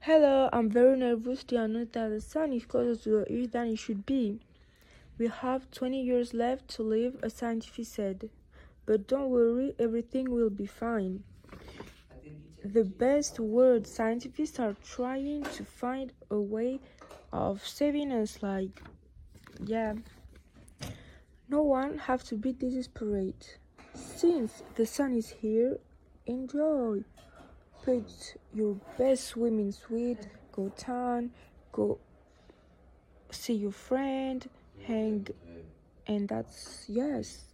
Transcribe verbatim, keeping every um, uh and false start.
Hello, I'm very nervous to announce that the sun is closer to the earth than it should be. We have twenty years left to live, a scientist said. But don't worry, everything will be fine. The best word scientists are trying to find a way of saving us, like, yeah. No one have to be desperate. Since the sun is here, enjoy. Put your best swimming suit, go tan, go see your friend, hang, and that's yes.